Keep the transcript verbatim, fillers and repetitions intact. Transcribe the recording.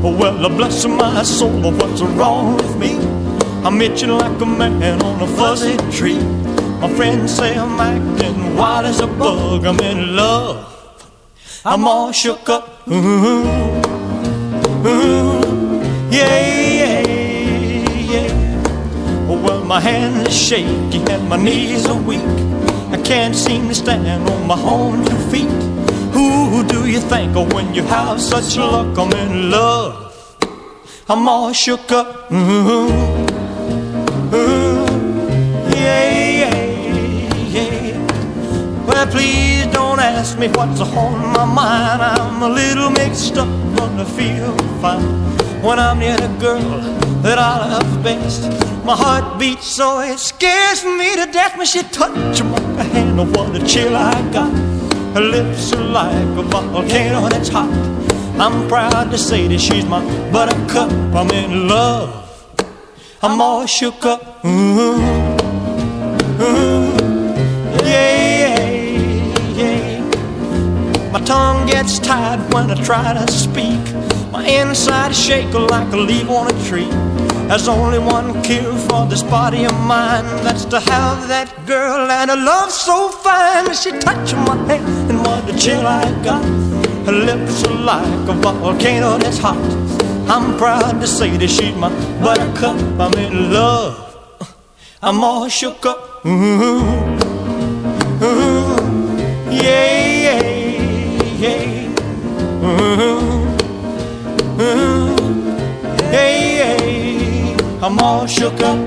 Well, bless my soul, what's wrong with me? I'm itching like a man on a fuzzy tree. My friends say I'm acting wild as a bug. I'm in love, I'm all shook up. Ooh, ooh, yeah, yeah, yeah. Well, my hands are shaky and my knees are weak. I can't seem to stand on my own two feet. Who do you think of when you have such luck? I'm in love, I'm all shook up. Ooh, ooh, yeah, yeah, yeah. Well, please don't ask me what's on my mind. I'm a little mixed up, but I feel fine when I'm near the girl that I love best. My heart beats so it scares me to death when she touches my hand. Oh, what a chill I got. Her lips are like a volcano that's hot. I'm proud to say that she's my buttercup. I'm in love, I'm all shook up. Ooh, ooh, yeah, yeah, yeah. My tongue gets tied when I try to speak. My inside shake like a leaf on a tree. There's only one cure for this body of mine. That's to have that girl and a love so fine. She touched my hand and what a chill I got. Her lips are like a volcano that's hot. I'm proud to say that she's my buttercup. I'm in love, I'm all shook up. Ooh, ooh, yeah, yeah, yeah. Ooh, ooh, yeah, yeah. I'm all shook up.